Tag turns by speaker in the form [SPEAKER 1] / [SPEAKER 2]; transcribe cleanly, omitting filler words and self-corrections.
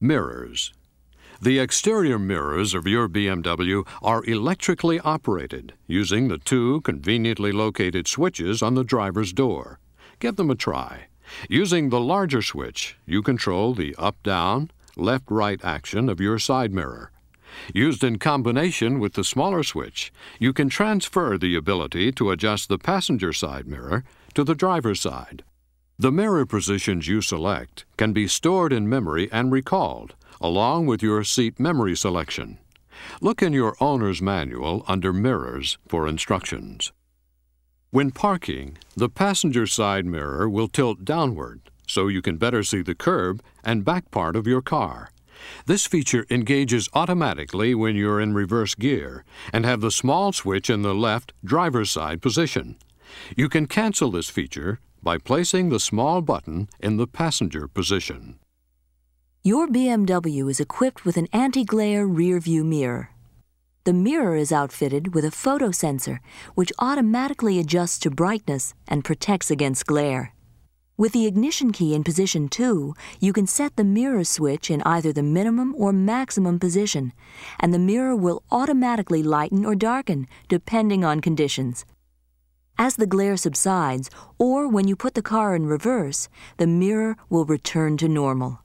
[SPEAKER 1] Mirrors. The exterior mirrors of your BMW are electrically operated using the two conveniently located switches on the driver's door. Give them a try. Using the larger switch, you control the up-down, left-right action of your side mirror. Used in combination with the smaller switch, you can transfer the ability to adjust the passenger side mirror to the driver's side. The mirror positions you select can be stored in memory and recalled, along with your seat memory selection. Look in your owner's manual under Mirrors for instructions. When parking, the passenger side mirror will tilt downward so you can better see the curb and back part of your car. This feature engages automatically when you're in reverse gear and have the small switch in the left driver's side position. You can cancel this feature by placing the small button in the passenger position.
[SPEAKER 2] Your BMW is equipped with an anti-glare rear-view mirror. The mirror is outfitted with a photo sensor, which automatically adjusts to brightness and protects against glare. With the ignition key in position 2, you can set the mirror switch in either the minimum or maximum position, and the mirror will automatically lighten or darken, depending on conditions. As the glare subsides, or when you put the car in reverse, the mirror will return to normal.